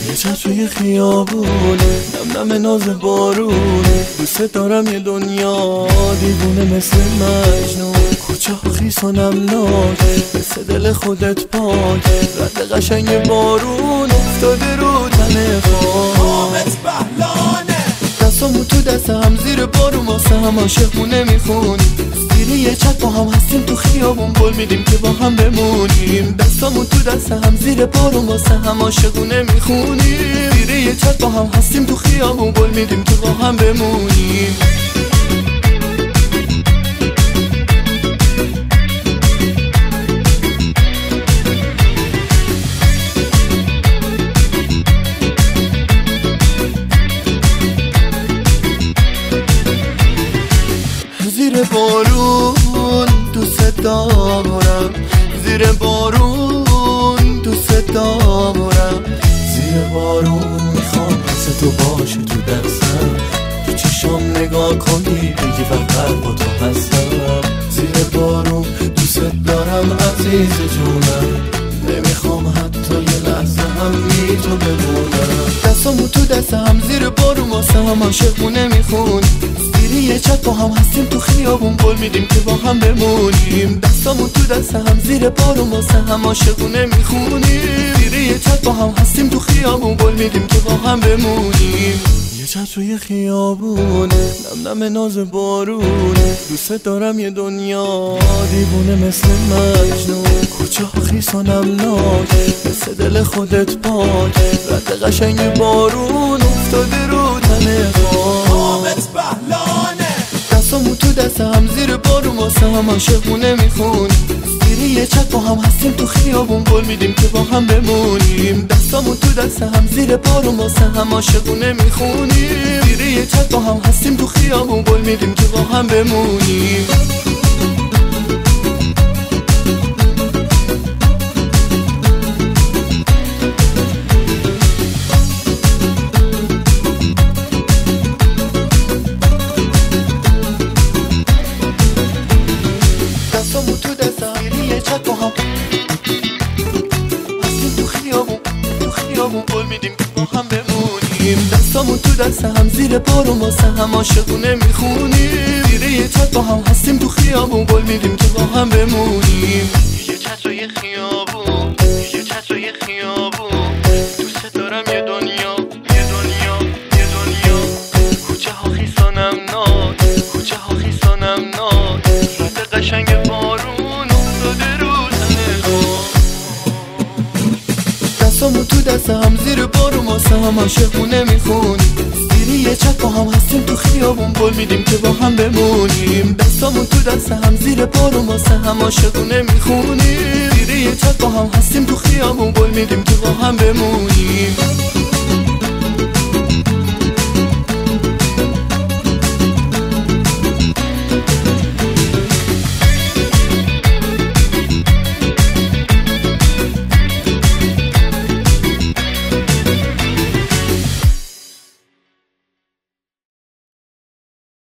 یه چشم خیابونه، نم نم ناز بارونه، دوست دارم یه دنیا دیوونه مثل مجنون، کوچه ها خیس و نمناک مثل دل خودت پاک، رد قشنگ بارون افتاده رو تن خاک. دستامو تو دست هم زیر بارون واسه هم عاشقونه میخونیم، زیر یه چت با هم هستیم تو خیابون قول میدیم که با هم بمونیم. دستامو تو دست هم زیر بارون واسه هم عاشقونه میخونیم، زیر یه چت با هم هستیم تو خیابون قول میدیم که با هم بمونیم. زیر بارون دوست دارم، زیر بارون دوست دارم، زیر بارون میخوام مثل تو باشه تو دستم، تو چشام نگاه کنی بگی فقط با تو هستم. زیر بارون دوست دارم عزیز جونم، نمیخوام حتی یه لحظه هم بی تو بمونم. دستامو تو دست هم زیر بارون واسه هم عاشقونه میخونیم، زیر یه چت با هم هستیم تو خیابون قول میدیم که با هم بمونیم. دستامو تو دست هم زیر بارون واسه هم عاشقونه میخونیم، زیر یه چت با هم هستیم تو خیابون قول میدیم که با هم بمونیم. یه چت روی خیابونه، نم نم ناز بارونه، دوست دارم یه دنیا دیوونه مثل مجنون، کوچه ها خیس و نمناک مثل دل خودت پاک، رد قشنگ بارون افتاده رو تن خاک. دستامو تو دست هم زیر بارون واسه هم عاشقونه میخونیم، زیر یه چت با هم هستیم تو خیابون قول میدیم که با هم بمونیم. دستامو تو دست هم زیر بارون واسه هم عاشقونه میخونیم، زیر یه چت با هم هستیم تو خیابون قول میدیم که با هم بمونیم. دستامو تو دست هم زیر یه چت با هم هستیم تو خیابون قول میدیم که با هم بمونیم. دستامو تو دست هم زیر بارون واسه هم عاشقونه میخونیم، زیر یه چت با هم هستیم تو خیابون قول میدیم که با هم بمونیم. یه چت روی خیابون، یه چت روی خیابون، دوست دارم یه دنیا، یه دنیا، یه دنیا، کوچه ها خیس و نمناک، کوچه ها خیس و نمناک، رد قشنگ بارون افتاده رو تن خاک. دستامو تو دست هم زیر بارون واسه هم عاشقونه میخونیم، زیر یه چت با هم هستیم تو خیابون قول میدیم که با هم بمونیم. دستامو تو دست هم زیر بارون واسه هم عاشقونه میخونیم، زیر یه چت با هم هستیم تو خیابون قول میدیم که با هم بمونیم.